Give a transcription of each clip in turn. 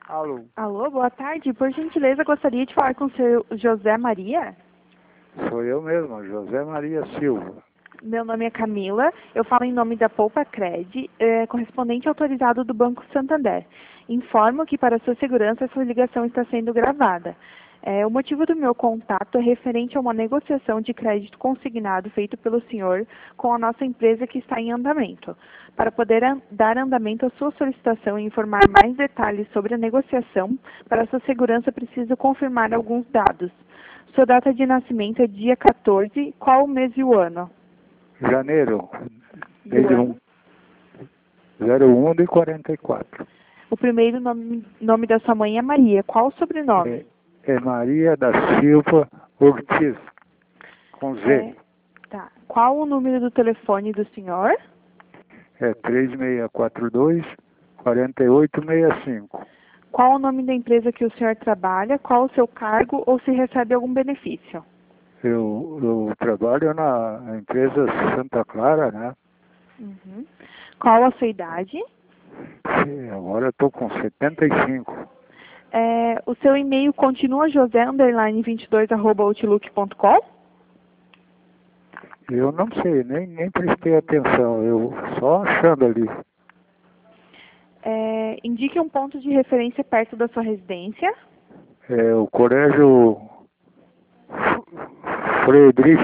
Alô, Alô, boa tarde. Por gentileza, gostaria de falar com o senhor José Maria. sou eu mesmo, José Maria Silva. Meu nome é Camila. Eu falo em nome da Poupa Cred, correspondente autorizado do Banco Santander. Informo que, para sua segurança, essa ligação está sendo gravada. O motivo do meu contato é referente a uma negociação de crédito consignado feito pelo senhor com a nossa empresa que está em andamento. Para poder dar andamento à sua solicitação e informar mais detalhes sobre a negociação, para sua segurança, preciso confirmar alguns dados. Sua data de nascimento é dia 14, qual o mês e o ano? Janeiro, Do desde ano. 01 de 44. O primeiro nome da sua mãe é Maria. Qual o sobrenome? É Maria da Silva Ortiz, com Z. Tá. Qual o número do telefone do senhor? É 3642-4865. Qual o nome da empresa que o senhor trabalha? Qual o seu cargo ou se recebe algum benefício? Eu trabalho na empresa Santa Clara, né? Uhum. Qual a sua idade? E agora eu estou com 75. O seu e-mail continua josé_22@outlook.com? Eu não sei, nem prestei atenção, eu só achando ali. Indique um ponto de referência perto da sua residência. É o Colégio Friedrich,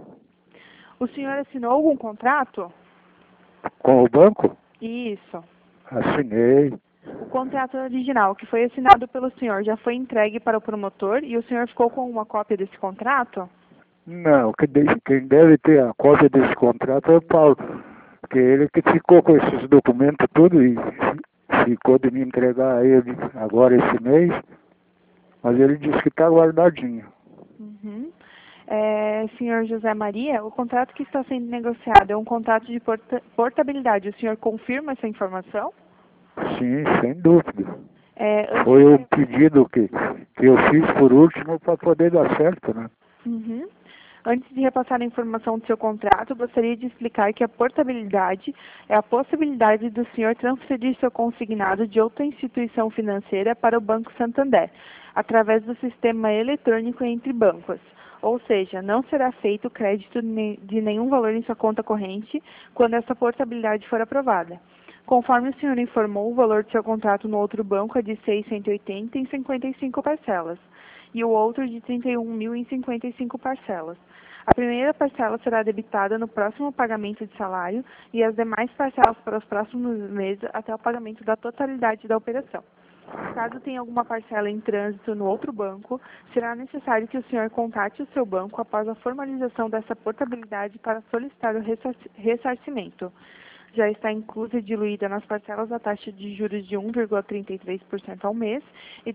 O senhor assinou algum contrato? com o banco? Isso. Assinei. O contrato original que foi assinado pelo senhor já foi entregue para o promotor e o senhor ficou com uma cópia desse contrato? Não, quem deve ter a cópia desse contrato é o Paulo, porque ele que ficou com esses documentos tudo e ficou de me entregar a ele agora esse mês, mas ele disse que está guardadinho. Uhum. Senhor José Maria, o contrato que está sendo negociado é um contrato de portabilidade. O senhor confirma essa informação? Sim, sem dúvida. Antes Foi de... o pedido que eu fiz por último para poder dar certo, né? Uhum. Antes de repassar a informação do seu contrato, gostaria de explicar que a portabilidade é a possibilidade do senhor transferir seu consignado de outra instituição financeira para o Banco Santander, através do sistema eletrônico entre bancos. Ou seja, não será feito crédito de nenhum valor em sua conta corrente quando essa portabilidade for aprovada. Conforme o senhor informou, o valor do seu contrato no outro banco é de 680 em 55 parcelas e o outro de 31.000 em 55 parcelas. A primeira parcela será debitada no próximo pagamento de salário e as demais parcelas para os próximos meses até o pagamento da totalidade da operação. Caso tenha alguma parcela em trânsito no outro banco, será necessário que o senhor contate o seu banco após a formalização dessa portabilidade para solicitar o ressarcimento. Já está inclusa e diluída nas parcelas a taxa de juros de 1,33% ao mês e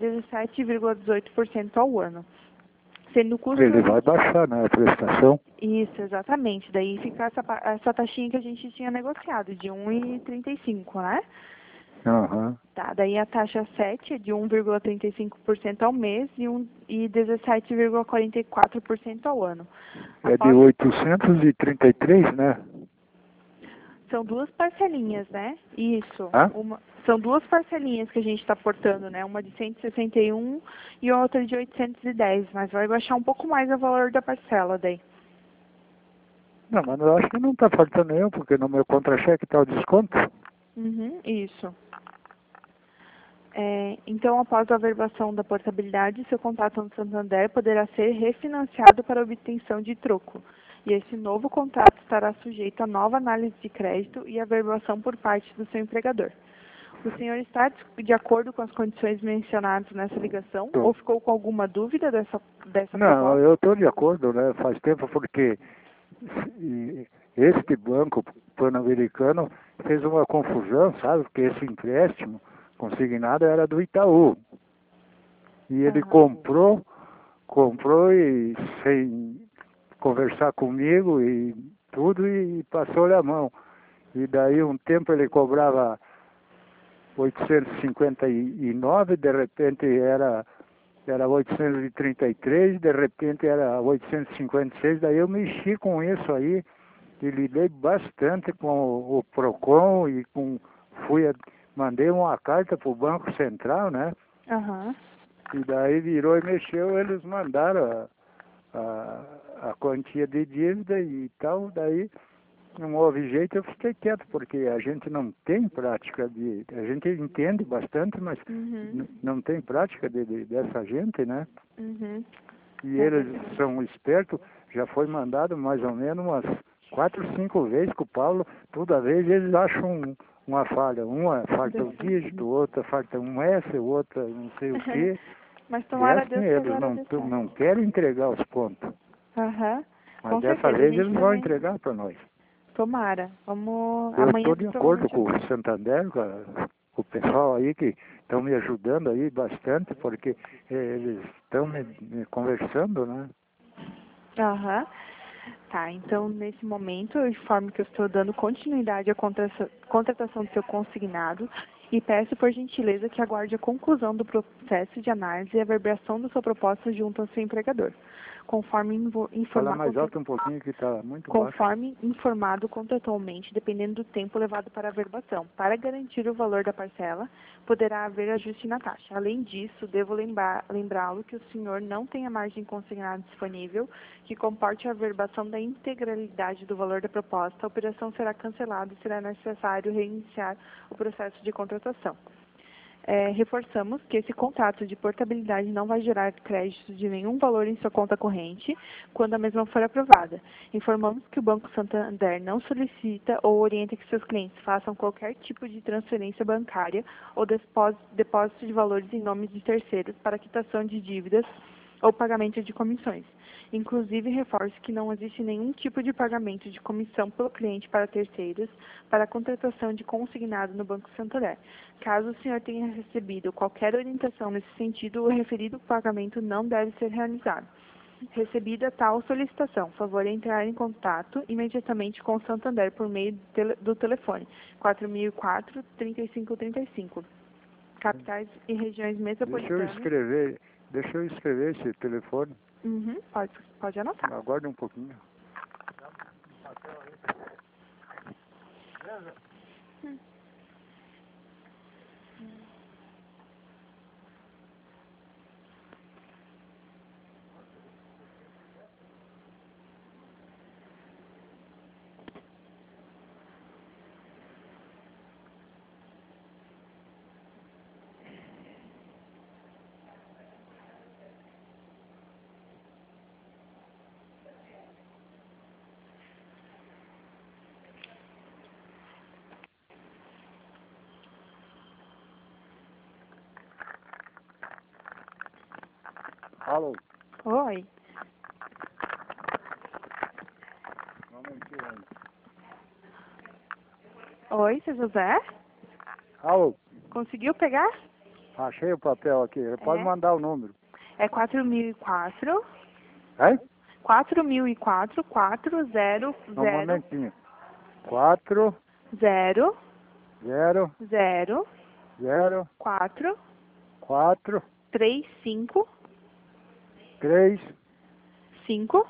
17,18% ao ano. Sendo o custo... Ele vai baixar, né, a prestação. Isso, exatamente. Daí fica essa taxinha que a gente tinha negociado, de 1,35, né? Aham. Tá, daí a taxa 7 é de 1,35% ao mês e 17,44% ao ano. É de 833, né? São duas parcelinhas, né? Isso. Hã? São duas parcelinhas que a gente está portando, né? Uma de 161 e outra de 810, mas vai baixar um pouco mais o valor da parcela daí. Não, mas eu acho que não está faltando nenhum, porque no meu contra-cheque está o desconto. Uhum, isso. Então, após a averbação da portabilidade, seu contrato no Santander poderá ser refinanciado para obtenção de troco. E esse novo contrato estará sujeito a nova análise de crédito e averbação por parte do seu empregador. O senhor está de acordo com as condições mencionadas nessa ligação Tô. ou ficou com alguma dúvida dessa Não, proposta? eu estou de acordo, né? Faz tempo porque este banco pan-americano fez uma confusão, sabe? Porque esse empréstimo consignado era do Itaú. E ele Aham. comprou e sem conversar comigo e tudo e passou-lhe a mão. E daí um tempo ele cobrava 859, de repente era 833, de repente era 856, daí eu mexi com isso aí e lidei bastante com o Procon e mandei uma carta para o Banco Central, né? Aham. E daí virou e mexeu, eles mandaram a quantia de dívida e tal, daí não houve jeito, eu fiquei quieto, porque a gente não tem prática a gente entende bastante, mas Uhum. não tem prática dessa gente, né? Uhum. E É eles verdade. são espertos, já foi mandado mais ou menos umas 4, 5 vezes com o Paulo, toda vez eles acham uma falha, uma falta um dígito, outra falta um S, outra não sei o quê. Mas E é tomara a assim, Deus que eles agora dê certo. não querem entregar os pontos, Aham. mas Com dessa certeza, a vez gente eles vão também entregar para nós. tomara. Vamos. Eu Amanhã estou de acordo provavelmente. com o Santander, com o pessoal aí que estão me ajudando aí bastante, porque eles estão me conversando, né? Aham. Tá, então nesse momento eu informo que eu estou dando continuidade à contratação do seu consignado e peço por gentileza que aguarde a conclusão do processo de análise e a avaliação da sua proposta junto ao seu empregador. Conforme Fala mais alto um pouquinho que está muito baixo. Conforme informado contratualmente, dependendo do tempo levado para a averbação. Para garantir o valor da parcela, poderá haver ajuste na taxa. Além disso, devo lembrá-lo que o senhor não tem a margem consignada disponível que comporte a averbação da integralidade do valor da proposta. A operação será cancelada e será necessário reiniciar o processo de contratação. Reforçamos que esse contrato de portabilidade não vai gerar crédito de nenhum valor em sua conta corrente quando a mesma for aprovada. Informamos que o Banco Santander não solicita ou orienta que seus clientes façam qualquer tipo de transferência bancária ou depósito de valores em nome de terceiros para quitação de dívidas ou pagamento de comissões. Inclusive, reforço que não existe nenhum tipo de pagamento de comissão pelo cliente para terceiros para a contratação de consignado no Banco Santander. Caso o senhor tenha recebido qualquer orientação nesse sentido, o referido pagamento não deve ser realizado. Recebida tal solicitação, favor entrar em contato imediatamente com o Santander por meio do telefone 4004-3535, capitais e regiões metropolitanas. Deixa eu escrever esse telefone. Uhum, pode anotar. Aguarde um pouquinho. Alô? Oi. Um momentinho aí. Oi, seu José? Alô? Conseguiu pegar? Achei o papel aqui. Pode É. mandar o número. É 4004. Hein? 4004 Um momentinho. 4, 0 0, 0 0, 4 4, 35 3, 5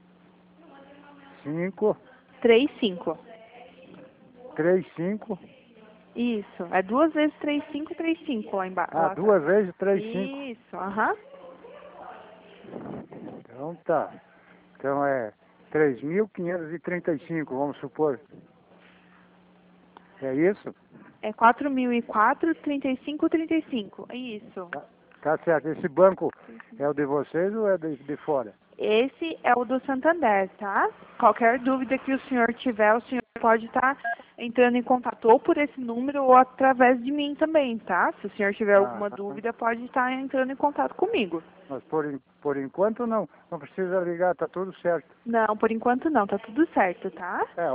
5, 35. 3, 5. Isso. É 2 vezes 3535 lá embaixo. Ah, Lá atrás. 2 vezes 3, 5. Isso, aham. Então tá. Então é 3.535, vamos supor. É isso? É 4004 3535. Isso. Tá certo. Esse banco é o de vocês ou é de fora? Esse é o do Santander, tá? Qualquer dúvida que o senhor tiver, o senhor pode estar entrando em contato ou por esse número ou através de mim também, tá? Se o senhor tiver alguma dúvida, pode estar entrando em contato comigo. Mas por enquanto não precisa ligar, tá tudo certo. Não, por enquanto não, tá tudo certo, tá? É,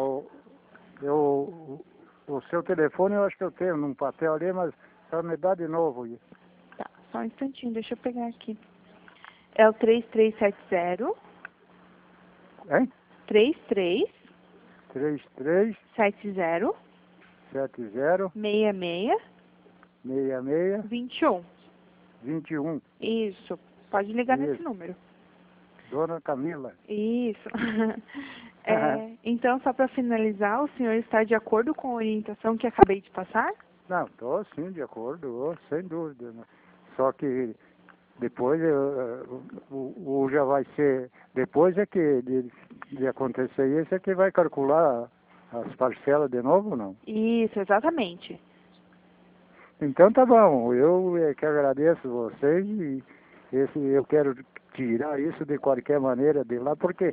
o seu telefone eu acho que eu tenho num papel ali, mas só me dá de novo aí. Tá, só um instantinho, deixa eu pegar aqui. É o 3370 Hein? 33 33 70 70 66 66 21. 21. Isso, pode ligar nesse Isso. número. Dona Camila. Isso. Então, só para finalizar, o senhor está de acordo com a orientação que acabei de passar? Não, estou sim de acordo, sem dúvida. Né? Só que depois o já vai ser, depois é que de acontecer isso é que vai calcular as parcelas de novo, não? Isso, exatamente. Então tá bom, eu é que agradeço vocês e eu quero tirar isso de qualquer maneira de lá, porque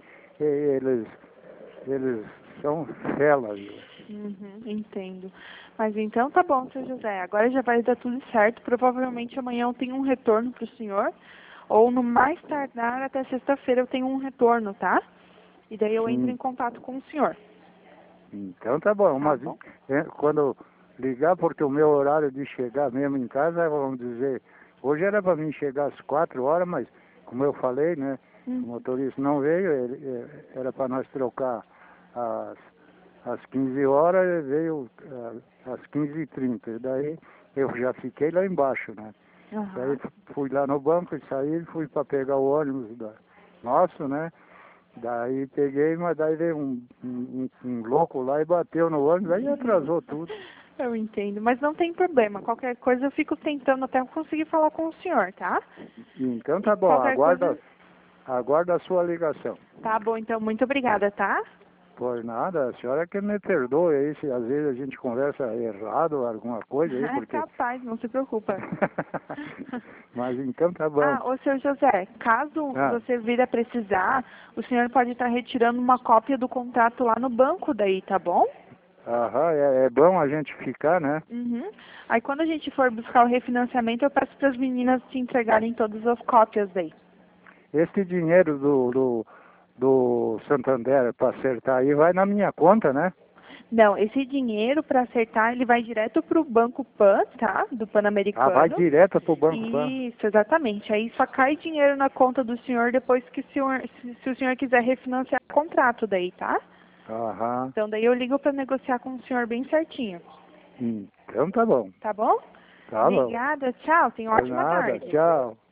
eles são felas. Uhum, entendo. Mas então tá bom, seu José. Agora já vai dar tudo certo. Provavelmente amanhã eu tenho um retorno para o senhor. Ou no mais tardar até sexta-feira eu tenho um retorno, tá? E daí eu entro Sim. em contato com o senhor. Então tá bom, Tá mas bom? quando ligar, porque o meu horário de chegar mesmo em casa, vamos dizer, hoje era para mim chegar às 4 horas, mas como eu falei, né, o motorista não veio, era para nós trocar às 15 horas, ele veio às 15h30, daí eu já fiquei lá embaixo, né. Daí Aham. fui lá no banco e saí, fui para pegar o ônibus nosso, né. Daí peguei, mas daí veio um louco lá e bateu no ônibus, aí atrasou tudo. Eu entendo, mas não tem problema. Qualquer coisa eu fico tentando até conseguir falar com o senhor, tá? Então E tá bom, qualquer coisa. aguarda a sua ligação. Tá bom, então muito obrigada, tá? Por nada, a senhora que me perdoe aí se às vezes a gente conversa errado, alguma coisa aí, É porque... capaz, não se preocupa. Mas então tá bom. Ah, ô seu José, caso Ah, você vir a precisar, o senhor pode estar retirando uma cópia do contrato lá no banco daí, tá bom? aham, é bom a gente ficar, né? Uhum. Aí quando a gente for buscar o refinanciamento, eu peço para as meninas te entregarem todas as cópias daí. Esse dinheiro do Santander para acertar aí vai na minha conta, né? Não, esse dinheiro para acertar, ele vai direto para o Banco Pan, tá? Do Ah, vai Pan-Americano. direto pro Banco Pan. Isso, exatamente. Aí só cai dinheiro na conta do senhor depois que se o senhor quiser refinanciar o contrato daí, tá? Aham. Então daí eu ligo para negociar com o senhor bem certinho. Então tá bom. Tá bom? Tá bom. Obrigada, tchau. Tenha uma Por ótima nada. tarde. Tchau.